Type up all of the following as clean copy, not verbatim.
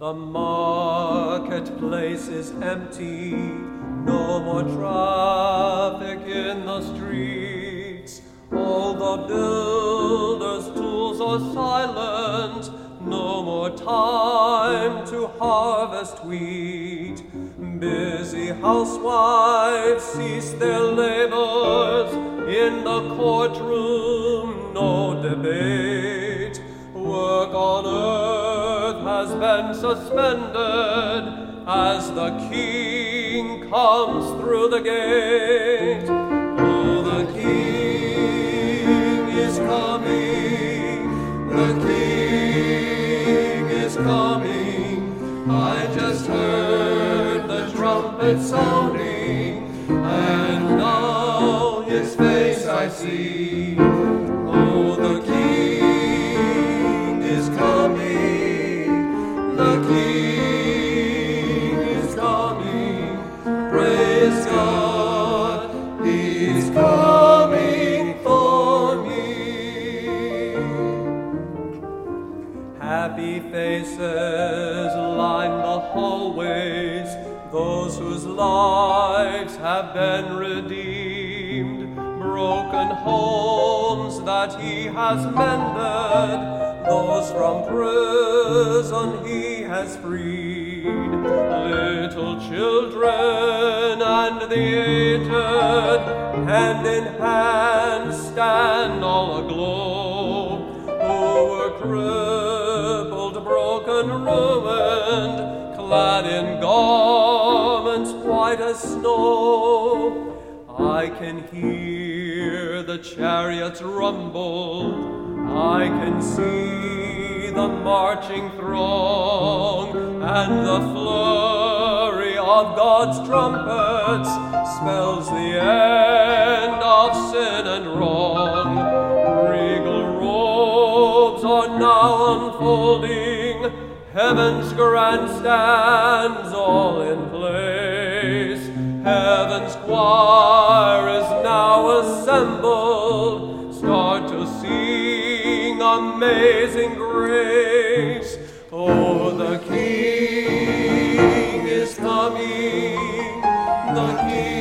The marketplace is empty, no more traffic in the streets. All the builders' tools are silent, no more time to harvest wheat. Busy housewives cease their labors, in the courtroom no debate. Work on earth has been suspended as the King comes through the gate. Oh, the King is coming, the King is coming. I just heard the trumpet sounding, and now his face I see. Oh, the King is coming, the King is coming. Praise God, he's coming for me. Happy faces line the hallways, those whose lives have been redeemed. Broken homes that he has mended, those from prison he has freed. Little children and the aged, hand in hand stand all aglow, who were crippled, broken, ruined, clad in garments white as snow. I can hear the chariots rumble, I can see the marching throng, and the flurry of God's trumpets spells the end of sin and wrong. Regal robes are now unfolding, heaven's grandstands all in place. Heaven's choir is now assembled, start to sing Amazing Grace. Oh, the King is coming, the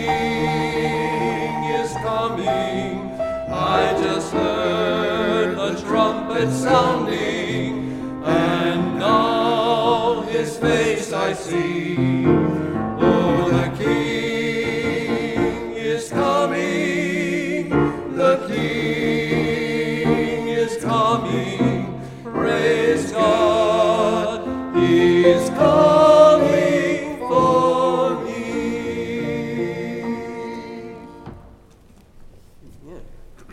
King is coming. I just heard the trumpet sounding, and now his face I see. Oh, the King is coming, the King is coming. Praise God, he's coming for me. Yeah.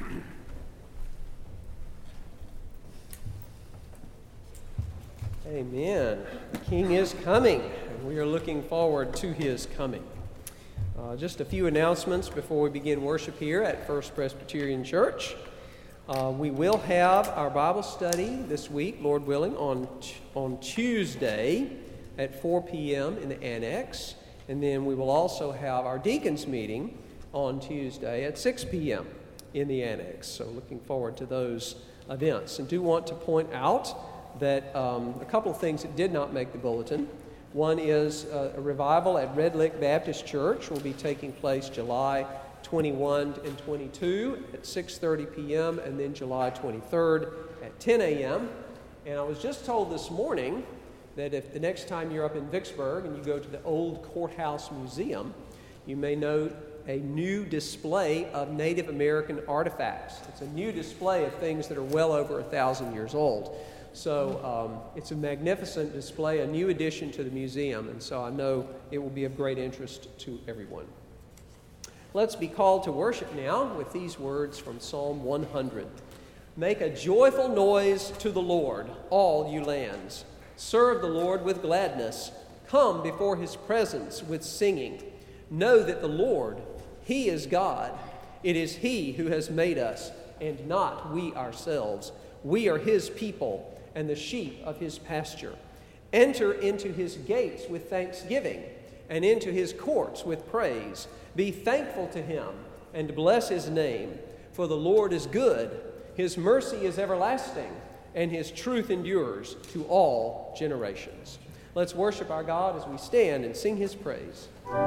Amen. The King is coming, and we are looking forward to his coming. Just a few announcements before we begin worship here at First Presbyterian Church. We will have our Bible study this week, Lord willing, on Tuesday at 4 p.m. in the annex. And then we will also have our deacons meeting on Tuesday at 6 p.m. in the annex. So looking forward to those events. And do want to point out that a couple of things that did not make the bulletin. One is a revival at Red Lick Baptist Church will be taking place July 21 and 22 at 6:30 p.m. and then July 23rd at 10 a.m. And I was just told this morning that if the next time you're up in Vicksburg and you go to the old Courthouse Museum, you may note a new display of Native American artifacts. It's a new display of things that are well over 1,000 years old. So it's a magnificent display, a new addition to the museum, and so I know it will be of great interest to everyone. Let's be called to worship now with these words from Psalm 100. Make a joyful noise to the Lord, all you lands. Serve the Lord with gladness. Come before his presence with singing. Know that the Lord, he is God. It is he who has made us, and not we ourselves. We are his people and the sheep of his pasture. Enter into his gates with thanksgiving and into his courts with praise. Be thankful to him and bless his name. For the Lord is good, his mercy is everlasting, and his truth endures to all generations. Let's worship our God as we stand and sing his praise.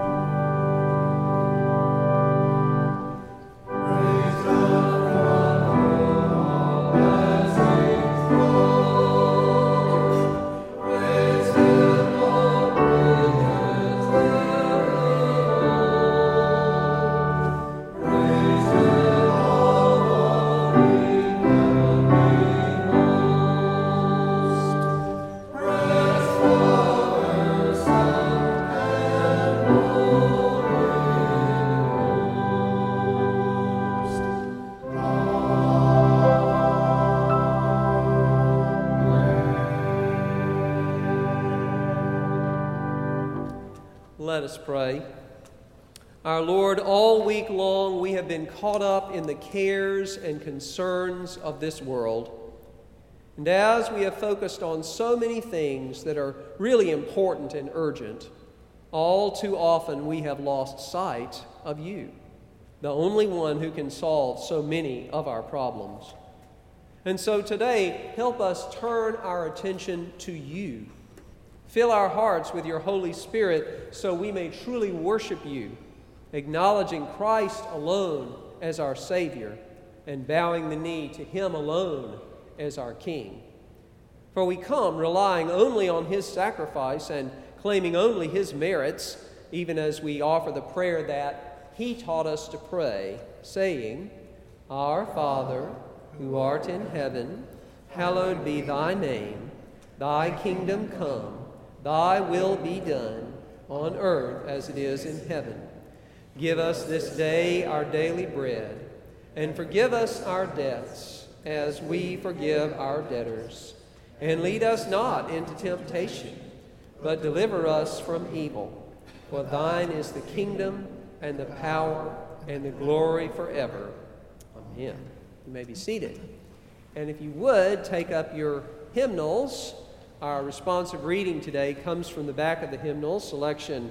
Let us pray. Our Lord, all week long we have been caught up in the cares and concerns of this world. And as we have focused on so many things that are really important and urgent, all too often we have lost sight of you, the only one who can solve so many of our problems. And so today, help us turn our attention to you. Fill our hearts with your Holy Spirit so we may truly worship you, acknowledging Christ alone as our Savior and bowing the knee to him alone as our King. For we come relying only on his sacrifice and claiming only his merits, even as we offer the prayer that he taught us to pray, saying, Our Father, who art in heaven, hallowed be thy name. Thy kingdom come. Thy will be done, on earth as it is in heaven. Give us this day our daily bread, and forgive us our debts, as we forgive our debtors. And lead us not into temptation, but deliver us from evil. For thine is the kingdom, and the power, and the glory forever. Amen. You may be seated. And if you would, take up your hymnals. Our responsive reading today comes from the back of the hymnal, selection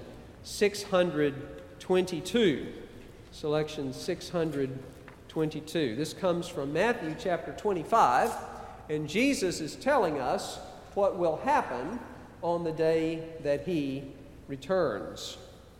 622. Selection 622. This comes from Matthew chapter 25, and Jesus is telling us what will happen on the day that he returns.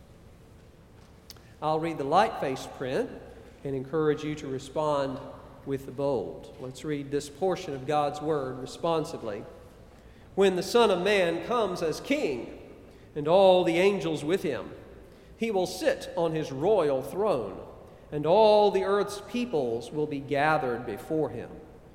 I'll read the light-faced print and encourage you to respond with the bold. Let's read this portion of God's Word responsively. When the Son of Man comes as King, and all the angels with him, he will sit on his royal throne, and all the earth's peoples will be gathered before him.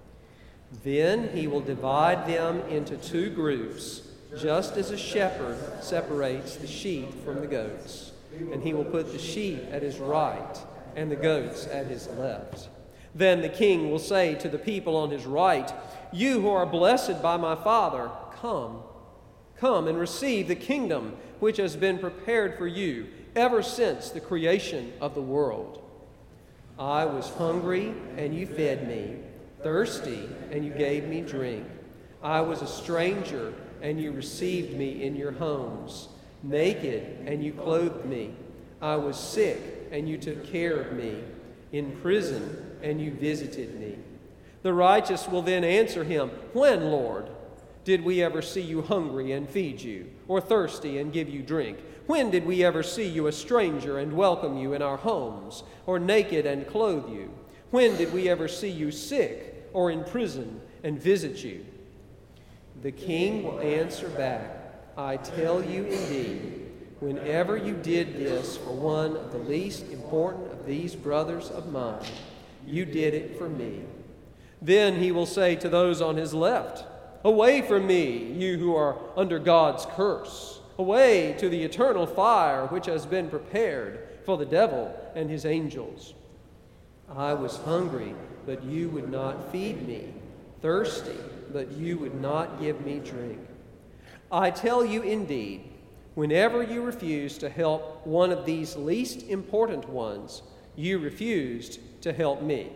Then he will divide them into two groups, just as a shepherd separates the sheep from the goats. And he will put the sheep at his right, and the goats at his left. Then the King will say to the people on his right, You who are blessed by my Father, come and receive the kingdom which has been prepared for you ever since the creation of the world. I was hungry, and you fed me, thirsty, and you gave me drink. I was a stranger, and you received me in your homes, naked, and you clothed me. I was sick, and you took care of me, in prison, and you visited me. The righteous will then answer him, When, Lord, did we ever see you hungry and feed you, or thirsty and give you drink? When did we ever see you a stranger and welcome you in our homes, or naked and clothe you? When did we ever see you sick or in prison and visit you? The King will answer back, I tell you indeed, whenever you did this for one of the least important of these brothers of mine, you did it for me. Then he will say to those on his left, Away from me, you who are under God's curse. Away to the eternal fire which has been prepared for the devil and his angels. I was hungry, but you would not feed me. Thirsty, but you would not give me drink. I tell you indeed, whenever you refuse to help one of these least important ones, you refused to help me.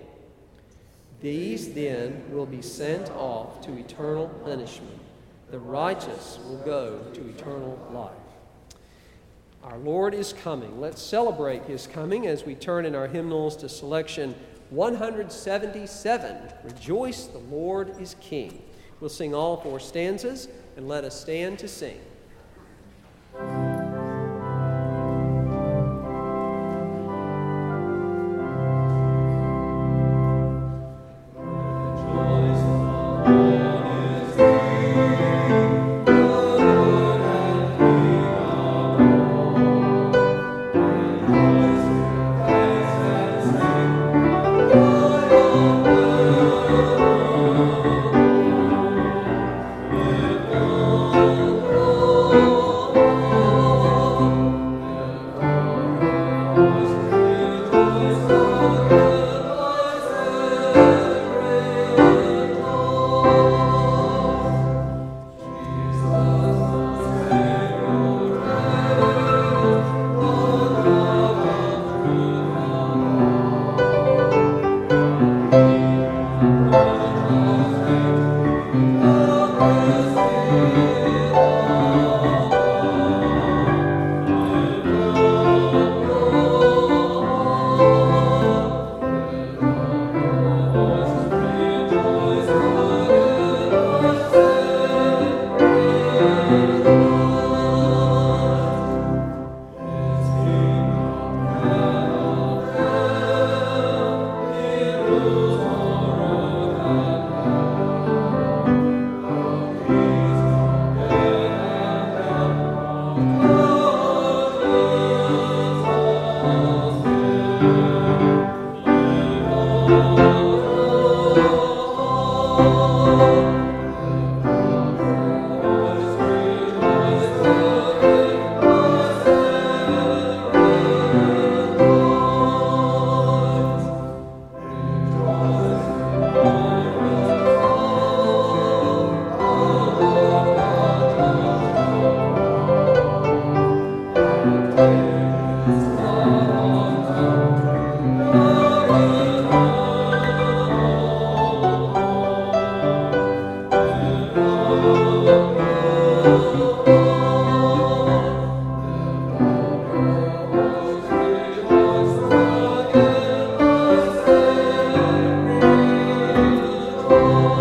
These then will be sent off to eternal punishment. The righteous will go to eternal life. Our Lord is coming. Let's celebrate his coming as we turn in our hymnals to selection 177. Rejoice, the Lord is King. We'll sing all four stanzas, and let us stand to sing.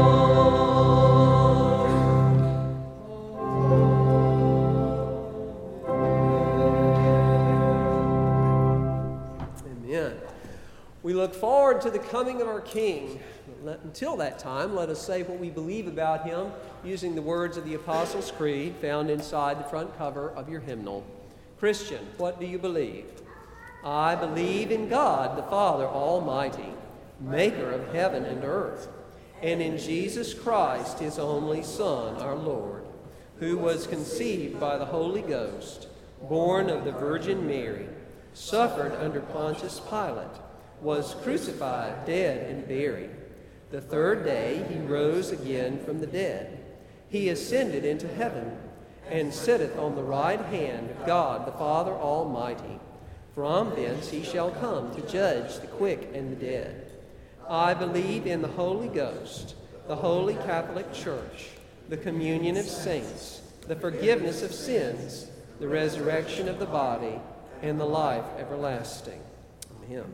We look forward to the coming of our King. Until that time, let us say what we believe about him using the words of the Apostles' Creed found inside the front cover of your hymnal. Christian, what do you believe? I believe in God, the Father Almighty, maker of heaven and earth, and in Jesus Christ, his only Son, our Lord, who was conceived by the Holy Ghost, born of the Virgin Mary, suffered under Pontius Pilate, was crucified, dead, and buried. The third day he rose again from the dead. He ascended into heaven, and sitteth on the right hand of God the Father Almighty. From thence he shall come to judge the quick and the dead. I believe in the Holy Ghost, the Holy Catholic Church, the communion of saints, the forgiveness of sins, the resurrection of the body, and the life everlasting. Amen.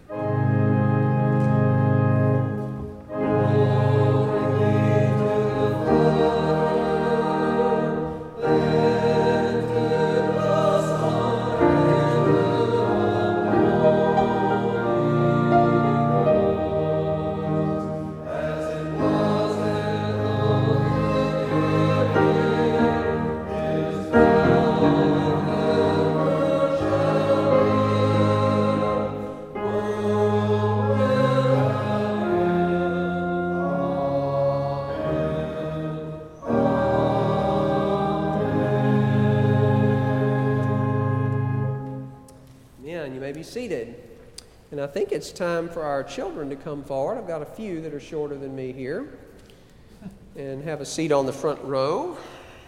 Seated. And I think it's time for our children to come forward. I've got a few that are shorter than me here. And have a seat on the front row.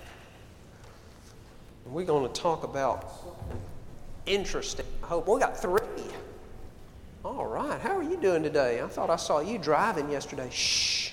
And we're going to talk about interesting. I hope we got 3. All right. How are you doing today? I thought I saw you driving yesterday. Shh.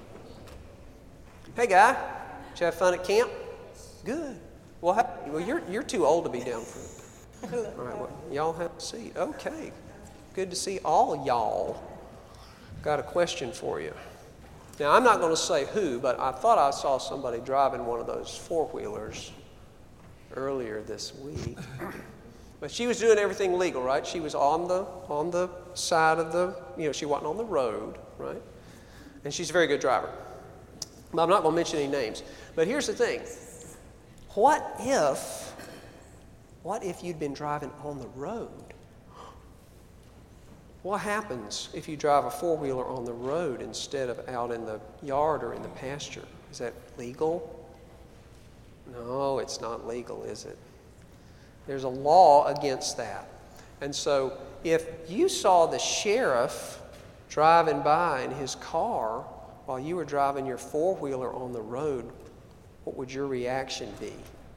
Hey, guy. Did you have fun at camp? Good. Well, you're too old to be down for it. All right, well, y'all have a seat. Okay. Good to see all y'all. Got a question for you. Now, I'm not going to say who, but I thought I saw somebody driving one of those four-wheelers earlier this week. But she was doing everything legal, right? She was on the side of the, she wasn't on the road, right? And she's a very good driver. But I'm not going to mention any names. But here's the thing. What if you'd been driving on the road? What happens if you drive a four-wheeler on the road instead of out in the yard or in the pasture? Is that legal? No, it's not legal, is it? There's a law against that. And so if you saw the sheriff driving by in his car while you were driving your four-wheeler on the road, what would your reaction be?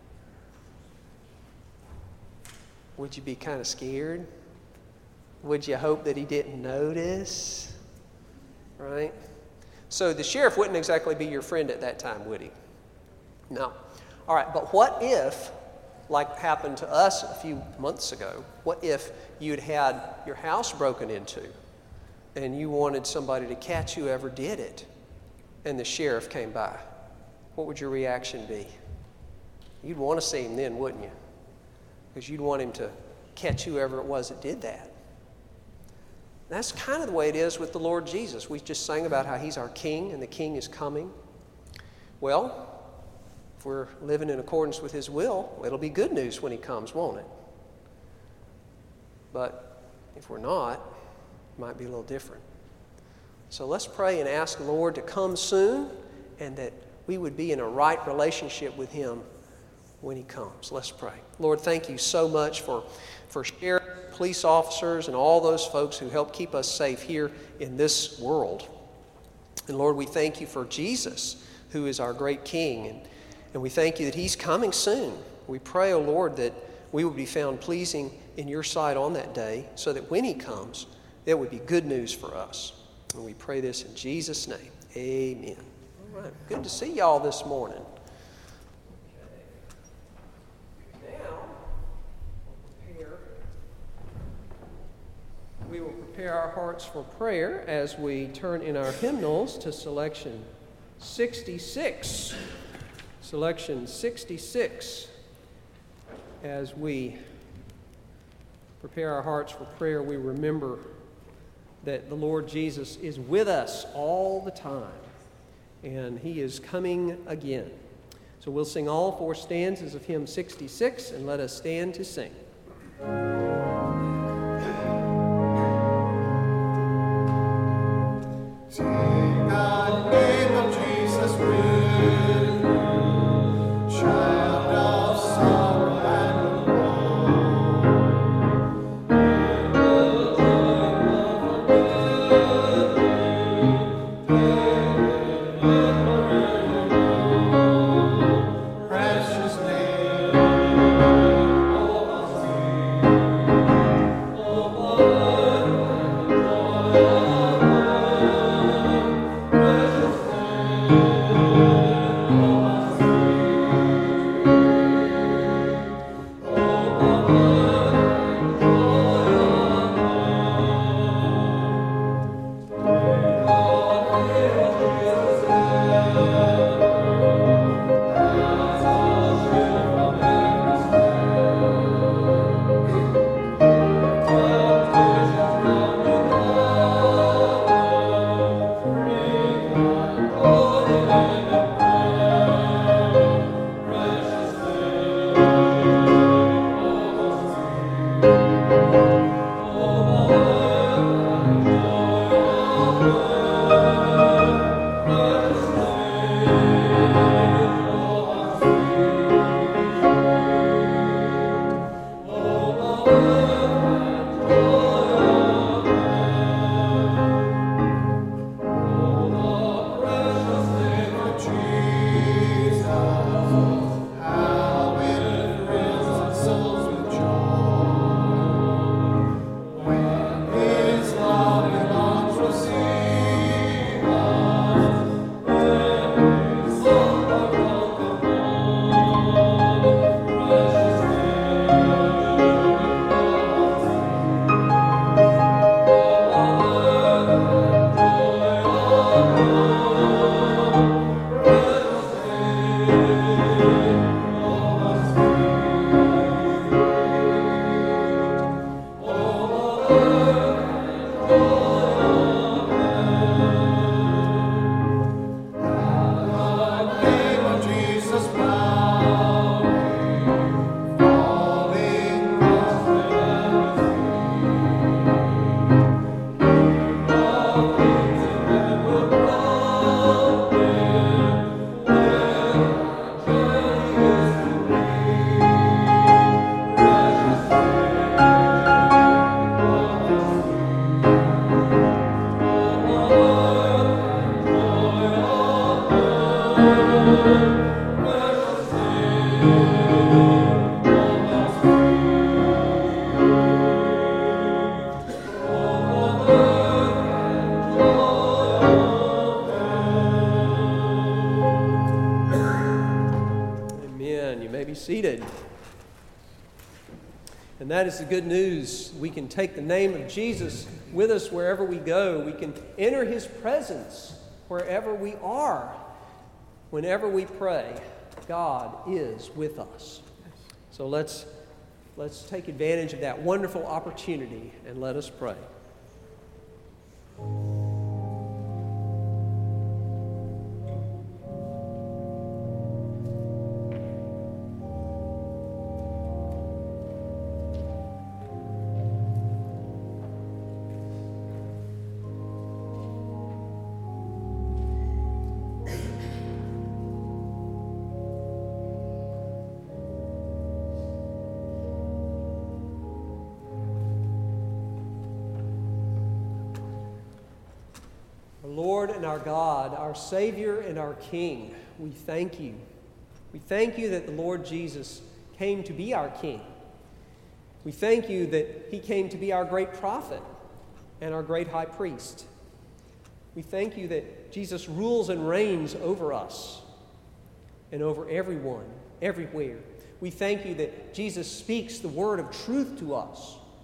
Would you be kind of scared? Would you hope that he didn't notice? Right? So the sheriff wouldn't exactly be your friend at that time, would he? No. All right, but what if, like happened to us a few months ago, what if you'd had your house broken into and you wanted somebody to catch whoever did it and the sheriff came by? What would your reaction be? You'd want to see him then, wouldn't you? Because you'd want him to catch whoever it was that did that. That's kind of the way it is with the Lord Jesus. We just sang about how he's our King and the King is coming. Well, if we're living in accordance with his will, it'll be good news when he comes, won't it? But if we're not, it might be a little different. So let's pray and ask the Lord to come soon and that we would be in a right relationship with him when he comes. Let's pray. Lord, thank you so much for sheriff, police officers, and all those folks who help keep us safe here in this world. And Lord, we thank you for Jesus, who is our great King, and we thank you that he's coming soon. We pray, O Lord, that we would be found pleasing in your sight on that day, so that when he comes, it would be good news for us. And we pray this in Jesus' name. Amen. All right. Good to see y'all this morning. We will prepare our hearts for prayer as we turn in our hymnals to selection 66. Selection 66. As we prepare our hearts for prayer, we remember that the Lord Jesus is with us all the time, and He is coming again. So we'll sing all 4 stanzas of hymn 66, and let us stand to sing. Seated. And that is the good news. We can take the name of Jesus with us wherever we go. We can enter His presence wherever we are. Whenever we pray, God is with us. So let's take advantage of that wonderful opportunity and let us pray. Lord and our God, our Savior and our King, we thank you. We thank you that the Lord Jesus came to be our King. We thank you that He came to be our great prophet and our great high priest. We thank you that Jesus rules and reigns over us and over everyone, everywhere. We thank you that Jesus speaks the word of truth to us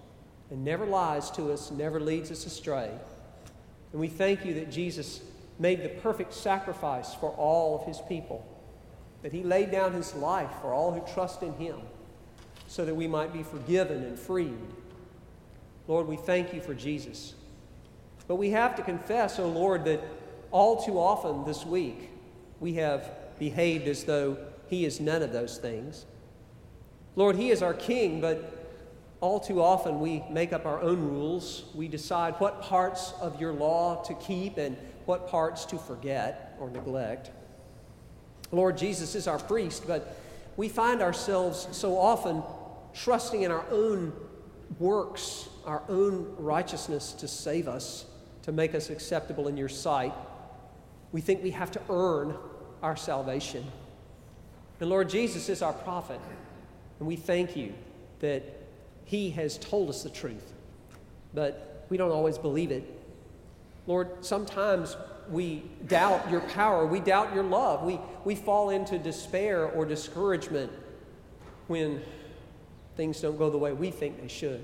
and never lies to us, never leads us astray. And we thank you that Jesus made the perfect sacrifice for all of his people, that he laid down his life for all who trust in him, so that we might be forgiven and freed. Lord, we thank you for Jesus. But we have to confess, O Lord, that all too often this week we have behaved as though he is none of those things. Lord, he is our King, but all too often we make up our own rules. We decide what parts of your law to keep and what parts to forget or neglect. Lord, Jesus is our priest, but we find ourselves so often trusting in our own works, our own righteousness to save us, to make us acceptable in your sight. We think we have to earn our salvation. And Lord, Jesus is our prophet, and we thank you that he has told us the truth, but we don't always believe it. Lord, sometimes we doubt your power, we doubt your love, we fall into despair or discouragement when things don't go the way we think they should.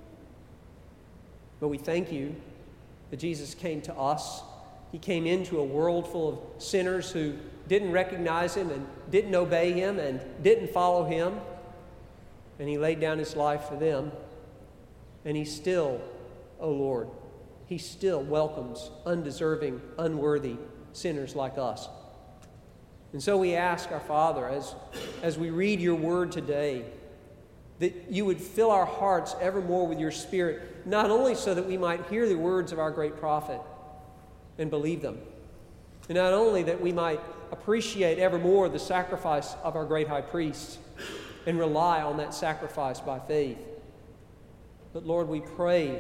But we thank you that Jesus came to us. He came into a world full of sinners who didn't recognize him and didn't obey him and didn't follow him. And he laid down his life for them. And he still, oh Lord, he still welcomes undeserving, unworthy sinners like us. And so we ask our Father, as we read your word today, that you would fill our hearts evermore with your Spirit, not only so that we might hear the words of our great prophet and believe them, and not only that we might appreciate evermore the sacrifice of our great high priest and rely on that sacrifice by faith, but Lord, we pray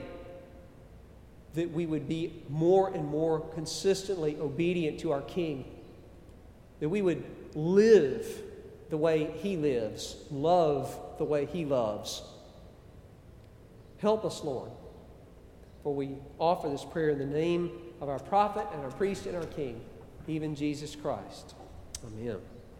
that we would be more and more consistently obedient to our King, that we would live the way he lives, love the way he loves. Help us, Lord, for we offer this prayer in the name of our prophet and our priest and our King, even Jesus Christ. Amen.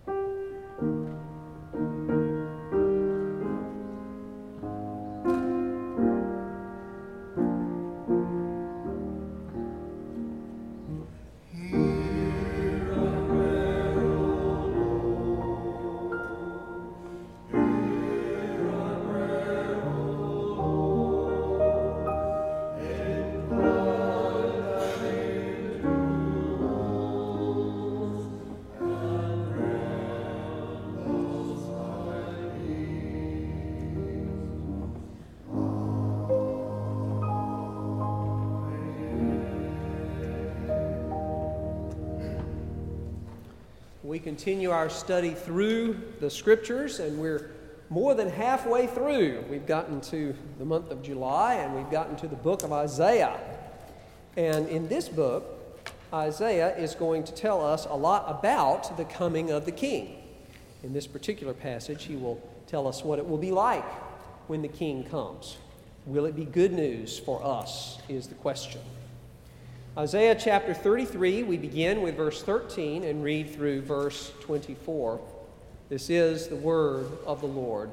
We continue our study through the Scriptures, and we're more than halfway through. We've gotten to the month of July, and we've gotten to the book of Isaiah. And in this book, Isaiah is going to tell us a lot about the coming of the King. In this particular passage, he will tell us what it will be like when the King comes. Will it be good news for us, is the question. Isaiah chapter 33, we begin with verse 13 and read through verse 24. This is the word of the Lord.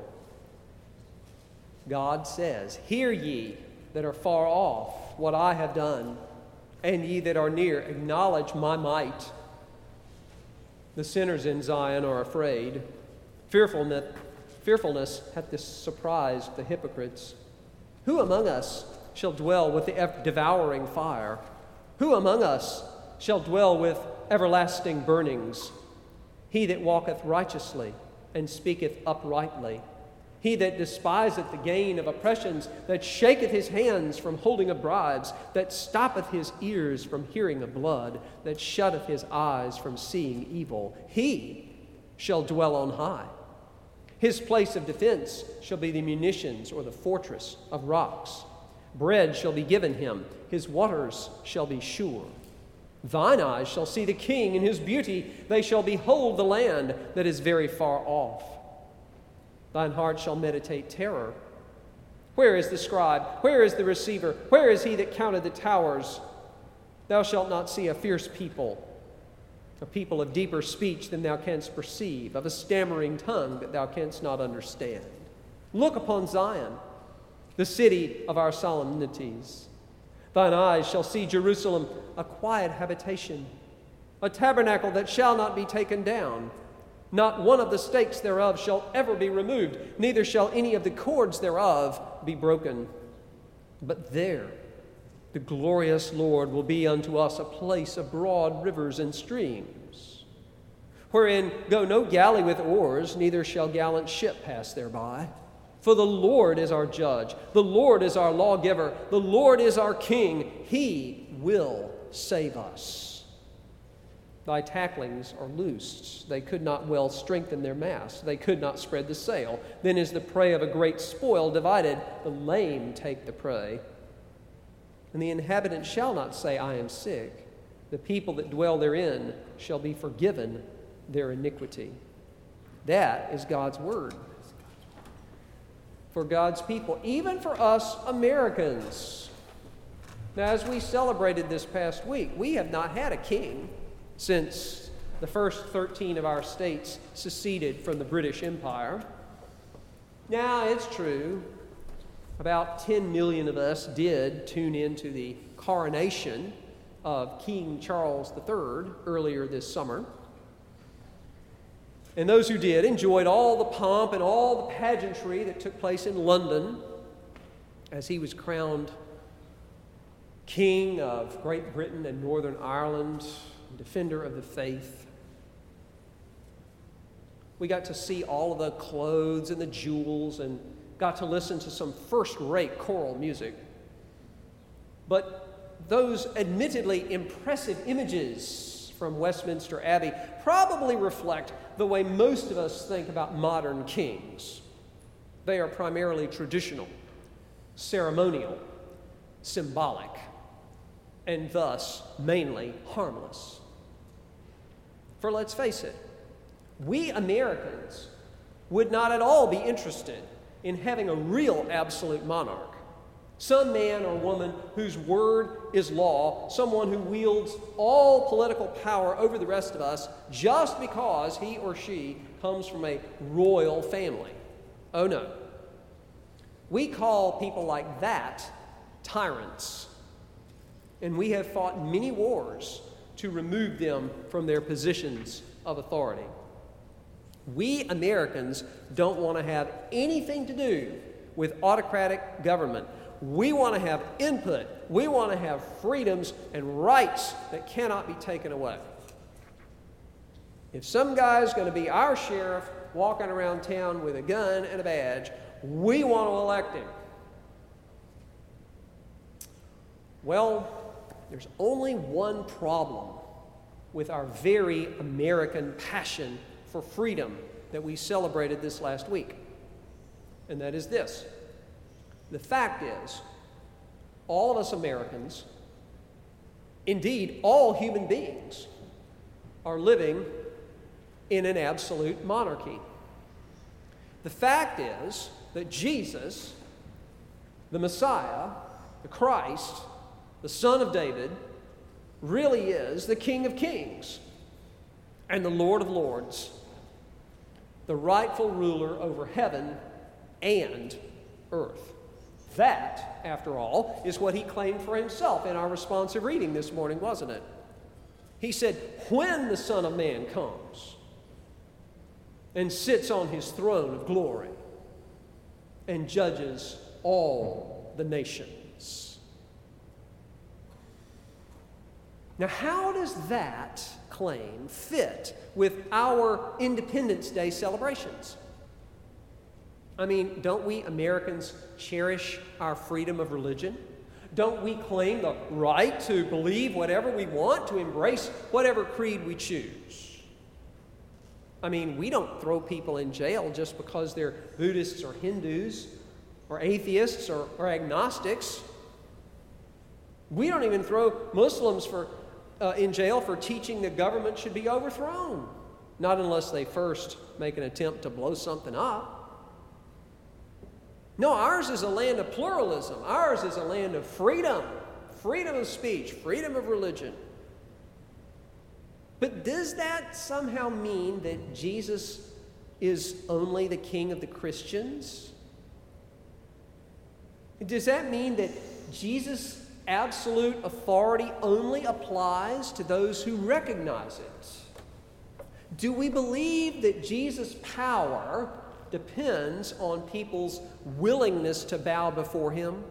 God says, "Hear ye that are far off what I have done, and ye that are near acknowledge my might. The sinners in Zion are afraid. Fearfulness hath surprised the hypocrites. Who among us shall dwell with the devouring fire? Who among us shall dwell with everlasting burnings? He that walketh righteously and speaketh uprightly. He that despiseth the gain of oppressions, that shaketh his hands from holding of bribes, that stoppeth his ears from hearing of blood, that shutteth his eyes from seeing evil. He shall dwell on high. His place of defense shall be the munitions or the fortress of rocks. Bread shall be given him, his waters shall be sure. Thine eyes shall see the King in his beauty, they shall behold the land that is very far off. Thine heart shall meditate terror. Where is the scribe? Where is the receiver? Where is he that counted the towers? Thou shalt not see a fierce people, a people of deeper speech than thou canst perceive, of a stammering tongue that thou canst not understand. Look upon Zion, the city of our solemnities. Thine eyes shall see Jerusalem, a quiet habitation, a tabernacle that shall not be taken down. Not one of the stakes thereof shall ever be removed, neither shall any of the cords thereof be broken. But there the glorious Lord will be unto us a place of broad rivers and streams, wherein go no galley with oars, neither shall gallant ship pass thereby. For the Lord is our judge, the Lord is our lawgiver, the Lord is our king. He will save us. Thy tacklings are loosed. They could not well strengthen their mast. They could not spread the sail. Then is the prey of a great spoil divided. The lame take the prey. And the inhabitant shall not say, I am sick. The people that dwell therein shall be forgiven their iniquity. That is God's word for God's people, even for us Americans. Now, as we celebrated this past week, we have not had a king since the first 13 of our states seceded from the British Empire. Now, it's true, about 10 million of us did tune into the coronation of King Charles III earlier this summer. And those who did enjoyed all the pomp and all the pageantry that took place in London as he was crowned King of Great Britain and Northern Ireland, defender of the faith. We got to see all of the clothes and the jewels and got to listen to some first-rate choral music. But those admittedly impressive images from Westminster Abbey probably reflect the way most of us think about modern kings. They are primarily traditional, ceremonial, symbolic, and thus mainly harmless. For let's face it, we Americans would not at all be interested in having a real absolute monarch, some man or woman whose word is law, someone who wields all political power over the rest of us just because he or she comes from a royal family. Oh no. We call people like that tyrants, and we have fought many wars to remove them from their positions of authority. We Americans don't want to have anything to do with autocratic government. We want to have input. We want to have freedoms and rights that cannot be taken away. If some guy's going to be our sheriff walking around town with a gun and a badge, we want to elect him. Well, there's only one problem with our very American passion for freedom that we celebrated this last week. And that is this. The fact is, all of us Americans, indeed all human beings, are living in an absolute monarchy. The fact is that Jesus, the Messiah, the Christ, the Son of David, really is the King of Kings and the Lord of Lords, the rightful ruler over heaven and earth. That, after all, is what he claimed for himself in our responsive reading this morning, wasn't it? He said, when the Son of Man comes and sits on his throne of glory and judges all the nations. Now, how does that claim fit with our Independence Day celebrations? I mean, don't we Americans cherish our freedom of religion? Don't we claim the right to believe whatever we want, to embrace whatever creed we choose? I mean, we don't throw people in jail just because they're Buddhists or Hindus or atheists or agnostics. We don't even throw Muslims in jail for teaching the government should be overthrown, not unless they first make an attempt to blow something up. No, ours is a land of pluralism. Ours is a land of freedom, freedom of speech, freedom of religion. But does that somehow mean that Jesus is only the King of the Christians? Does that mean that Jesus' absolute authority only applies to those who recognize it? Do we believe that Jesus' power depends on people's willingness to bow before him?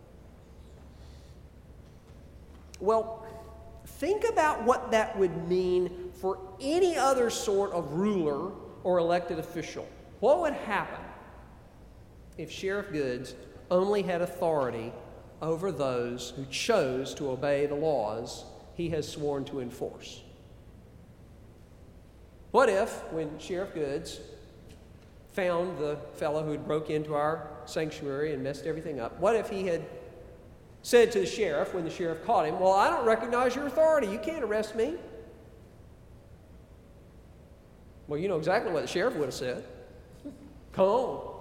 Well, think about what that would mean for any other sort of ruler or elected official. What would happen if Sheriff Goods only had authority over those who chose to obey the laws he has sworn to enforce? What if, when Sheriff Goods found the fellow who had broke into our sanctuary and messed everything up, what if he had said to the sheriff, when the sheriff caught him, "Well, I don't recognize your authority. You can't arrest me." Well, you know exactly what the sheriff would have said. Come on.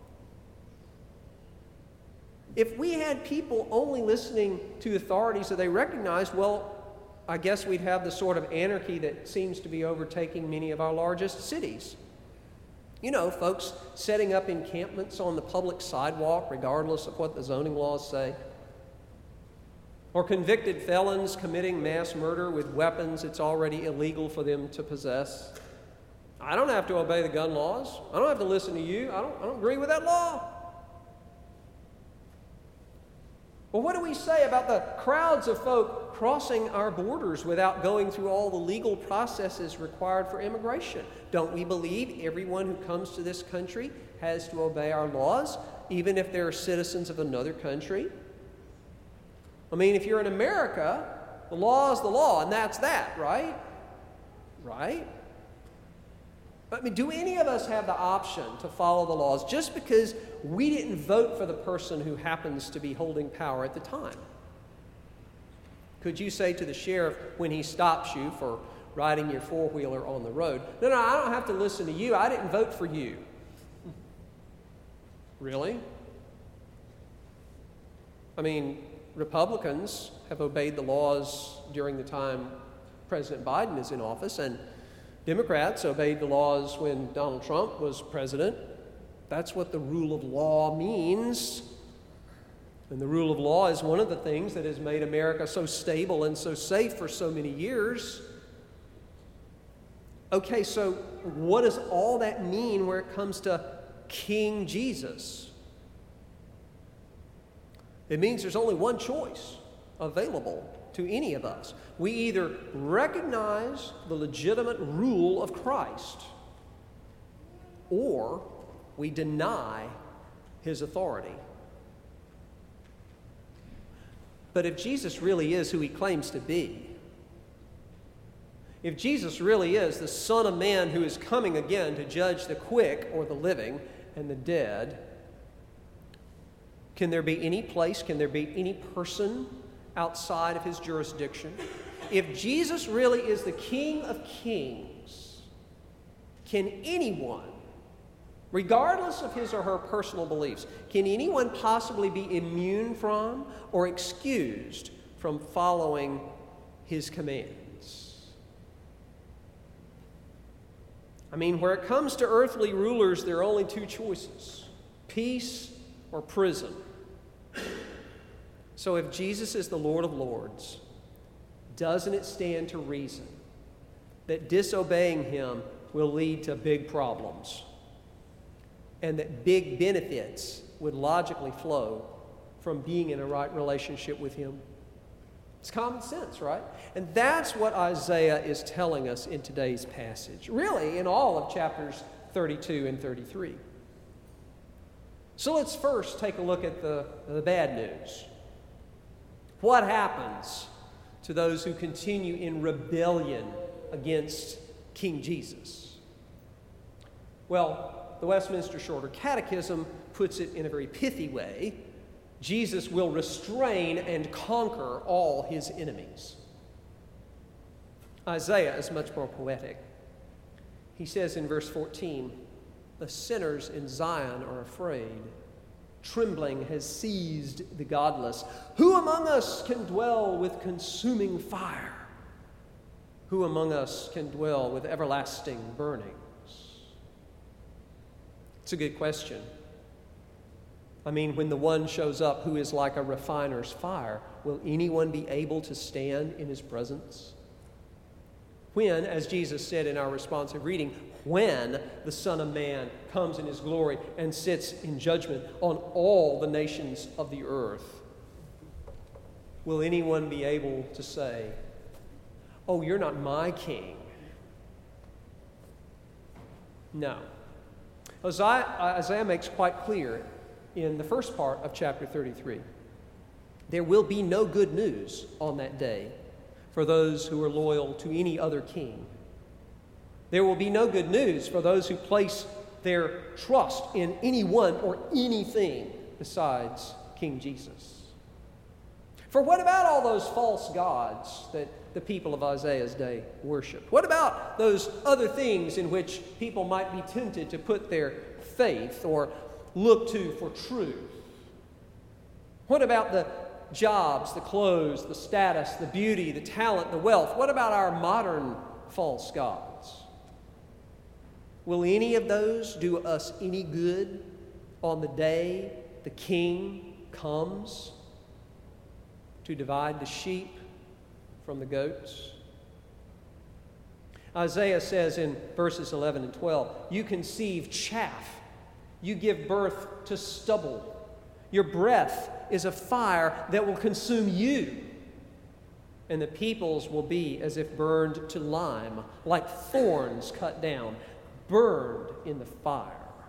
If we had people only listening to authorities that they recognized, well, I guess we'd have the sort of anarchy that seems to be overtaking many of our largest cities. You know, folks setting up encampments on the public sidewalk regardless of what the zoning laws say. Or convicted felons committing mass murder with weapons it's already illegal for them to possess. I don't have to obey the gun laws. I don't have to listen to you. I don't agree with that law. Well, what do we say about the crowds of folk crossing our borders without going through all the legal processes required for immigration? Don't we believe everyone who comes to this country has to obey our laws, even if they're citizens of another country? I mean, if you're in America, the law is the law, and that's that, right? Right? I mean, do any of us have the option to follow the laws just because we didn't vote for the person who happens to be holding power at the time? Could you say to the sheriff when he stops you for riding your four-wheeler on the road, "No, I don't have to listen to you. I didn't vote for you"? Really? I mean, Republicans have obeyed the laws during the time President Biden is in office, and Democrats obeyed the laws when Donald Trump was president. That's what the rule of law means. And the rule of law is one of the things that has made America so stable and so safe for so many years. Okay, so what does all that mean where it comes to King Jesus? It means there's only one choice available to any of us. We either recognize the legitimate rule of Christ, or we deny his authority. But if Jesus really is who he claims to be, if Jesus really is the Son of Man who is coming again to judge the quick or the living and the dead, can there be any place, can there be any person outside of his jurisdiction? If Jesus really is the King of Kings, can anyone, regardless of his or her personal beliefs, can anyone possibly be immune from or excused from following his commands? I mean, where it comes to earthly rulers, there are only two choices: peace or prison. So if Jesus is the Lord of Lords, doesn't it stand to reason that disobeying him will lead to big problems, and that big benefits would logically flow from being in a right relationship with him? It's common sense, right? And that's what Isaiah is telling us in today's passage, really in all of chapters 32 and 33. So let's first take a look at the bad news. What happens to those who continue in rebellion against King Jesus? Well, the Westminster Shorter Catechism puts it in a very pithy way. Jesus will restrain and conquer all his enemies. Isaiah is much more poetic. He says in verse 14, "The sinners in Zion are afraid. Trembling has seized the godless. Who among us can dwell with consuming fire? Who among us can dwell with everlasting burnings?" It's a good question. I mean, when the one shows up who is like a refiner's fire, will anyone be able to stand in his presence? When, as Jesus said in our responsive reading, when the Son of Man comes in his glory and sits in judgment on all the nations of the earth, will anyone be able to say, "Oh, you're not my king"? No. Isaiah makes quite clear in the first part of chapter 33, there will be no good news on that day for those who are loyal to any other king. There will be no good news for those who place their trust in anyone or anything besides King Jesus. For what about all those false gods that the people of Isaiah's day worshiped? What about those other things in which people might be tempted to put their faith or look to for truth? What about the jobs, the clothes, the status, the beauty, the talent, the wealth? What about our modern false gods? Will any of those do us any good on the day the King comes to divide the sheep from the goats? Isaiah says in verses 11 and 12, "You conceive chaff, you give birth to stubble. Your breath is a fire that will consume you, and the peoples will be as if burned to lime, like thorns cut down, burned in the fire."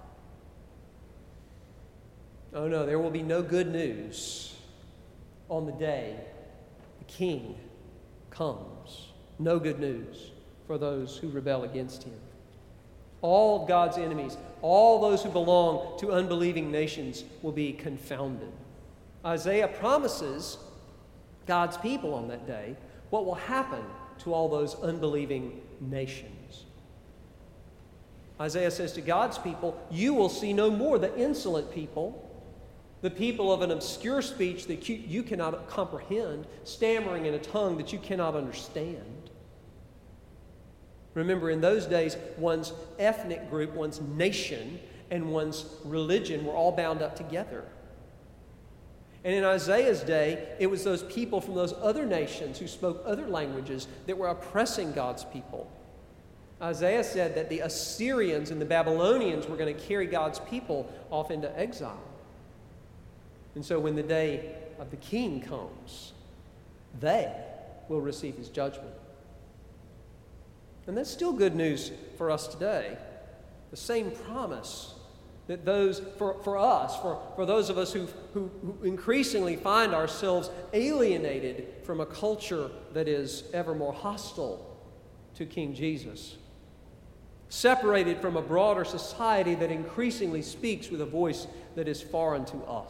Oh no, there will be no good news on the day the King comes. No good news for those who rebel against him. All of God's enemies, all those who belong to unbelieving nations, will be confounded. Isaiah promises God's people on that day what will happen to all those unbelieving nations. Isaiah says to God's people, "You will see no more the insolent people, the people of an obscure speech that you cannot comprehend, stammering in a tongue that you cannot understand." Remember, in those days, one's ethnic group, one's nation, and one's religion were all bound up together. And in Isaiah's day, it was those people from those other nations who spoke other languages that were oppressing God's people. Isaiah said that the Assyrians and the Babylonians were going to carry God's people off into exile. And so when the day of the King comes, they will receive his judgment. And that's still good news for us today. The same promise that those, for those of us who increasingly find ourselves alienated from a culture that is ever more hostile to King Jesus, separated from a broader society that increasingly speaks with a voice that is foreign to us.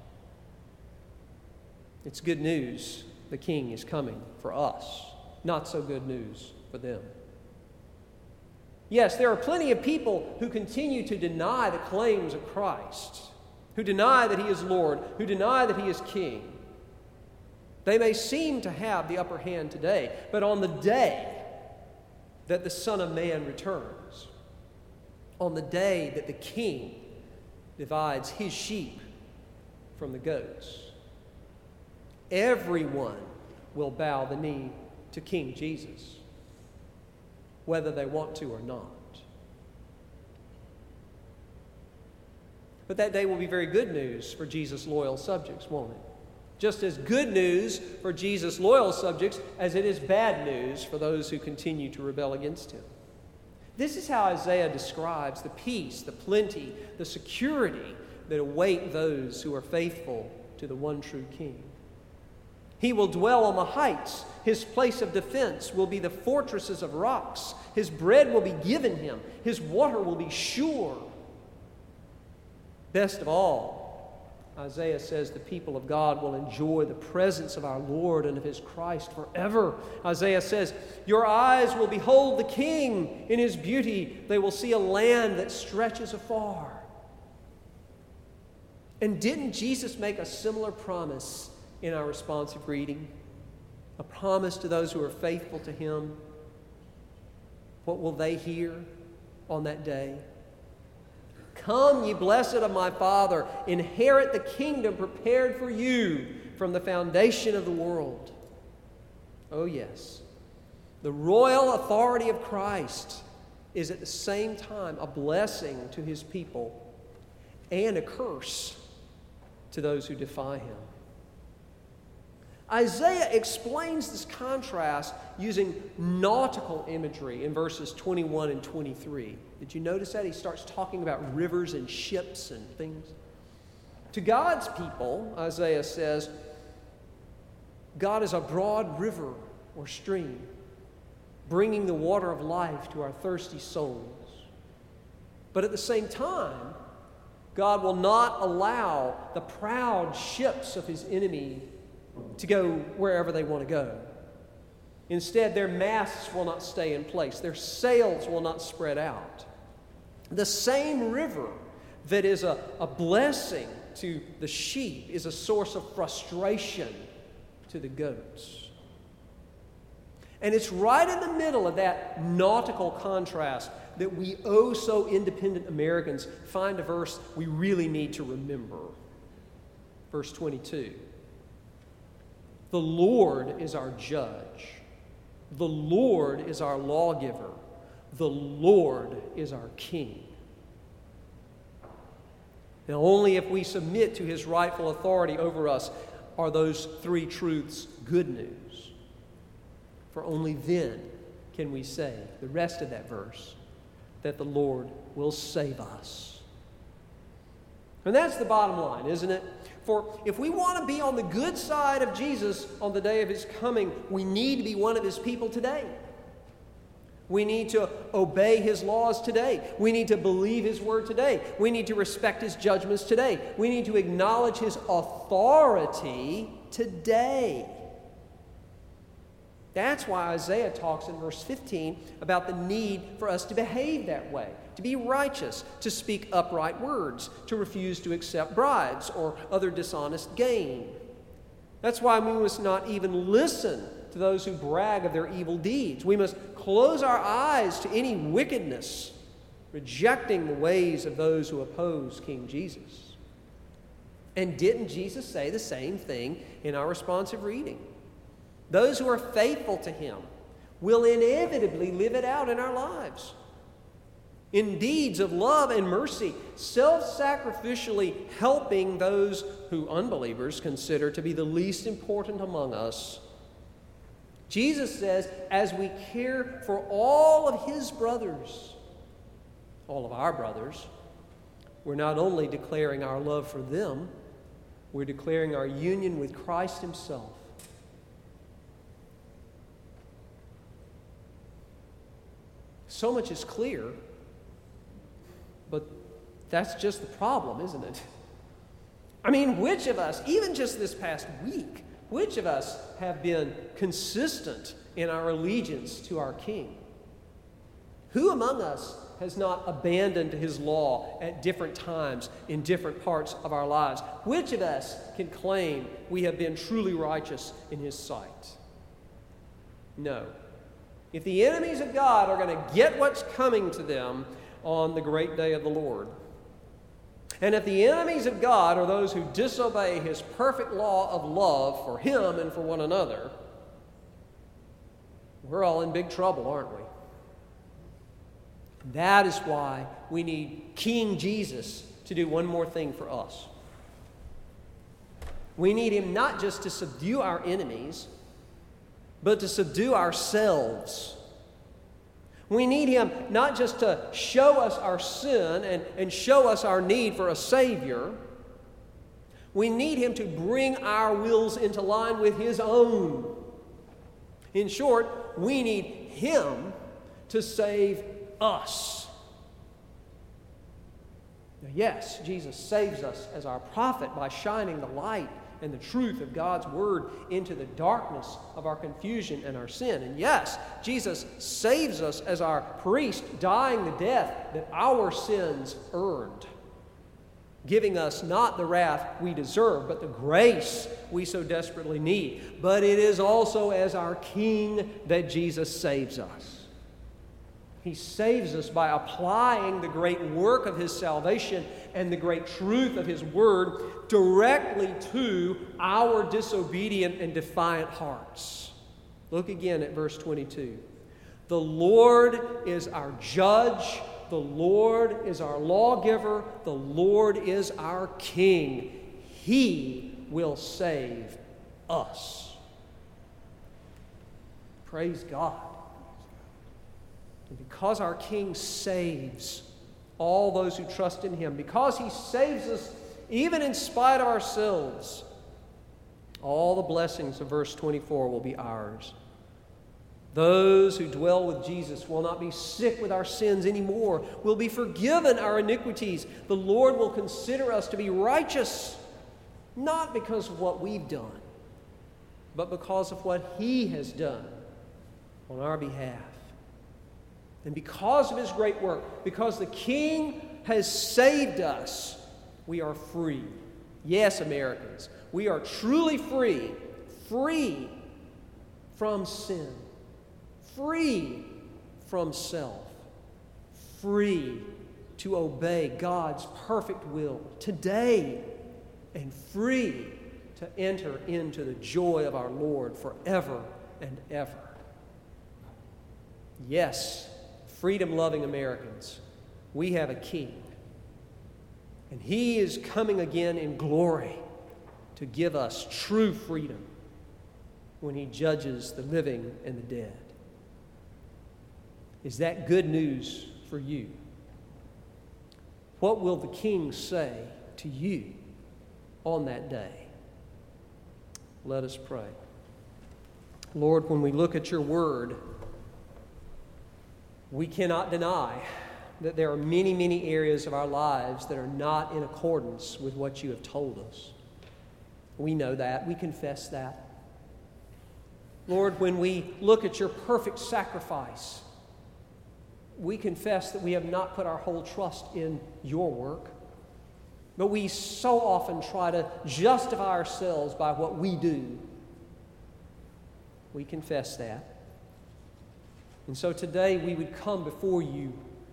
It's good news the King is coming for us, not so good news for them. Yes, there are plenty of people who continue to deny the claims of Christ, who deny that he is Lord, who deny that he is King. They may seem to have the upper hand today, but on the day that the Son of Man returns, on the day that the King divides his sheep from the goats, everyone will bow the knee to King Jesus, whether they want to or not. But that day will be very good news for Jesus' loyal subjects, won't it? Just as good news for Jesus' loyal subjects as it is bad news for those who continue to rebel against him. This is how Isaiah describes the peace, the plenty, the security that await those who are faithful to the one true King. He will dwell on the heights. His place of defense will be the fortresses of rocks. His bread will be given him. His water will be sure. Best of all, Isaiah says the people of God will enjoy the presence of our Lord and of his Christ forever. Isaiah says, "Your eyes will behold the King in his beauty. They will see a land that stretches afar." And didn't Jesus make a similar promise in our responsive reading? A promise to those who are faithful to him. What will they hear on that day? Come, ye blessed of my Father, inherit the kingdom prepared for you from the foundation of the world. Oh, yes. The royal authority of Christ is at the same time a blessing to his people and a curse to those who defy him. Isaiah explains this contrast using nautical imagery in verses 21 and 23. Did you notice that? He starts talking about rivers and ships and things. To God's people, Isaiah says, God is a broad river or stream, bringing the water of life to our thirsty souls. But at the same time, God will not allow the proud ships of his enemy to go wherever they want to go. Instead, their masts will not stay in place. Their sails will not spread out. The same river that is a blessing to the sheep is a source of frustration to the goats. And it's right in the middle of that nautical contrast that we, oh so independent Americans, find a verse we really need to remember. Verse 22. The Lord is our judge. The Lord is our lawgiver. The Lord is our king. Now, only if we submit to his rightful authority over us are those three truths good news. For only then can we say, the rest of that verse, that the Lord will save us. And that's the bottom line, isn't it? For if we want to be on the good side of Jesus on the day of his coming, we need to be one of his people today. We need to obey his laws today. We need to believe his word today. We need to respect his judgments today. We need to acknowledge his authority today. That's why Isaiah talks in verse 15 about the need for us to behave that way, to be righteous, to speak upright words, to refuse to accept bribes or other dishonest gain. That's why we must not even listen to those who brag of their evil deeds. We must close our eyes to any wickedness, rejecting the ways of those who oppose King Jesus. And didn't Jesus say the same thing in our responsive reading? Those who are faithful to him will inevitably live it out in our lives. In deeds of love and mercy, self-sacrificially helping those who unbelievers consider to be the least important among us. Jesus says, as we care for all of his brothers, all of our brothers, we're not only declaring our love for them, we're declaring our union with Christ himself. So much is clear, but that's just the problem, isn't it? I mean, which of us, even just this past week, which of us have been consistent in our allegiance to our King? Who among us has not abandoned his law at different times in different parts of our lives? Which of us can claim we have been truly righteous in his sight? No. If the enemies of God are going to get what's coming to them on the great day of the Lord, and if the enemies of God are those who disobey his perfect law of love for him and for one another, we're all in big trouble, aren't we? That is why we need King Jesus to do one more thing for us. We need him not just to subdue our enemies, but to subdue ourselves. We need him not just to show us our sin and show us our need for a Savior. We need him to bring our wills into line with his own. In short, we need him to save us. Now, yes, Jesus saves us as our prophet by shining the light and the truth of God's word into the darkness of our confusion and our sin. And yes, Jesus saves us as our priest, dying the death that our sins earned, giving us not the wrath we deserve, but the grace we so desperately need. But it is also as our King that Jesus saves us. He saves us by applying the great work of His salvation and the great truth of His Word directly to our disobedient and defiant hearts. Look again at verse 22. The Lord is our judge. The Lord is our lawgiver. The Lord is our King. He will save us. Praise God. And because our King saves all those who trust in Him, because He saves us even in spite of ourselves, all the blessings of verse 24 will be ours. Those who dwell with Jesus will not be sick with our sins anymore. We'll be forgiven our iniquities. The Lord will consider us to be righteous, not because of what we've done, but because of what He has done on our behalf. And because of His great work, because the King has saved us, we are free. Yes, Americans, we are truly free. Free from sin. Free from self. Free to obey God's perfect will today. And free to enter into the joy of our Lord forever and ever. Yes, freedom-loving Americans, we have a King. And He is coming again in glory to give us true freedom when He judges the living and the dead. Is that good news for you? What will the King say to you on that day? Let us pray. Lord, when we look at Your Word, we cannot deny that there are many, many areas of our lives that are not in accordance with what You have told us. We know that. We confess that. Lord, when we look at Your perfect sacrifice, we confess that we have not put our whole trust in Your work, but we so often try to justify ourselves by what we do. We confess that. And so today we would come before You,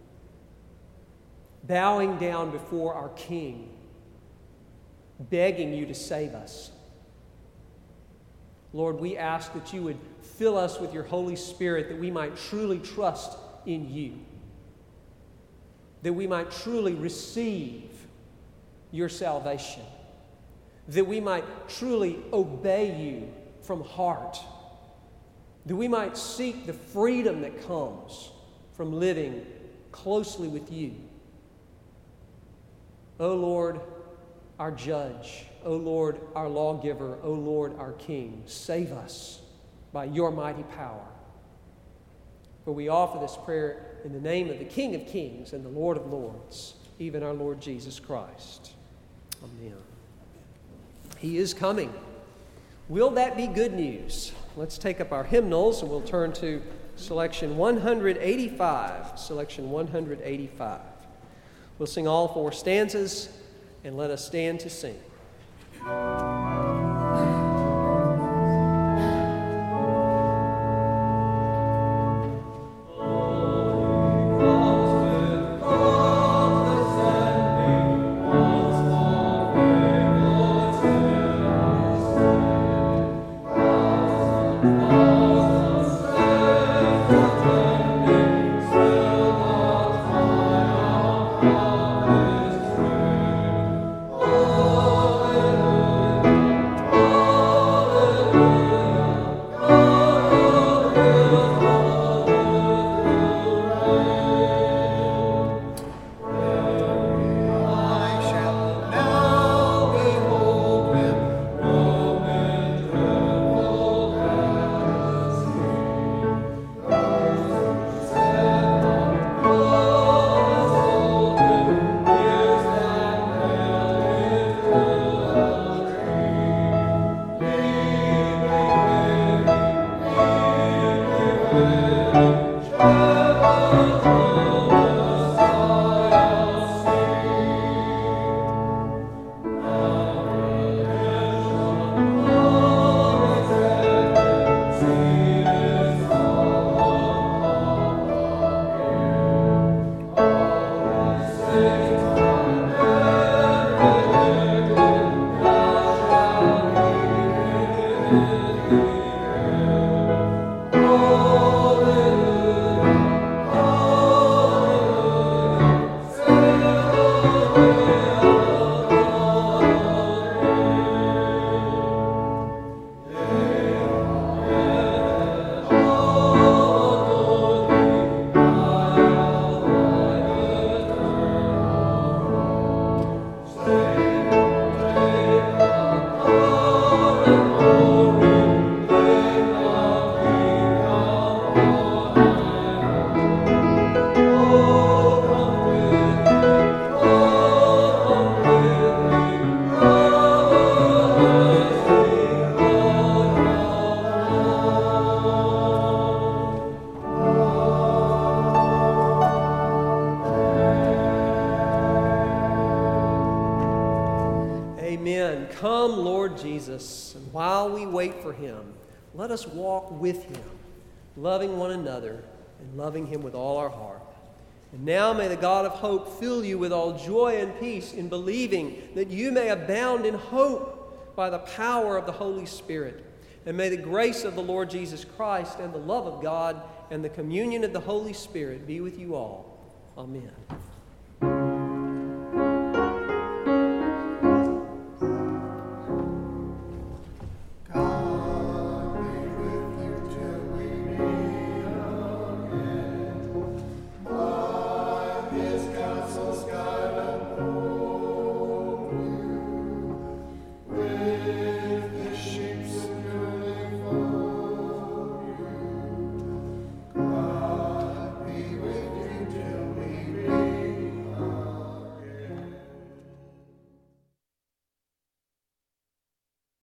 bowing down before our King, begging You to save us. Lord, we ask that You would fill us with Your Holy Spirit, that we might truly trust in You, that we might truly receive Your salvation, that we might truly obey You from heart, that we might seek the freedom that comes from living closely with You. O Lord, our judge, O Lord, our lawgiver, O Lord, our King, save us by Your mighty power. For we offer this prayer in the name of the King of Kings and the Lord of Lords, even our Lord Jesus Christ. Amen. He is coming. Will that be good news? Let's take up our hymnals and we'll turn to selection 185. Selection 185. We'll sing all 4 stanzas and let us stand to sing. come, Lord Jesus, and while we wait for him, let us walk with him, loving one another and loving him with all our heart. And now may the God of hope fill you with all joy and peace in believing, that you may abound in hope by the power of the Holy Spirit. And may the grace of the Lord Jesus Christ and the love of God and the communion of the Holy Spirit be with you all. Amen.